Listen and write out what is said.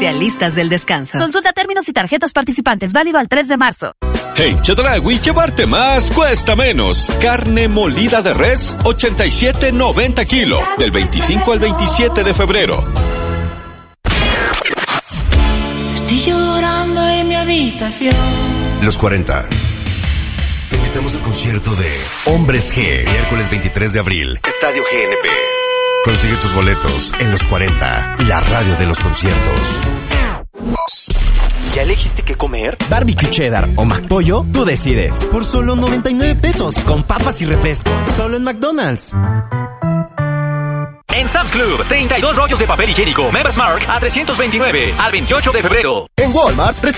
especialistas del descanso. Consulta términos y tarjetas participantes, válido al 3 de marzo. En Chedraui, llevarte más cuesta menos. Carne molida de res, 87.90 kilo, del 25 al 27 de febrero. Estoy llorando en mi habitación. Los 40. Te invitamos al concierto de Hombres G, miércoles 23 de abril, Estadio GNP. Consigue tus boletos en Los 40, la radio de los conciertos. ¿Ya elegiste qué comer? Barbecue cheddar o McPollo, tú decides. Por solo 99 pesos, con papas y refresco. Solo en McDonald's. En Sam's Club, 32 rollos de papel higiénico Members Mark a $329 al 28 de febrero. En Walmart,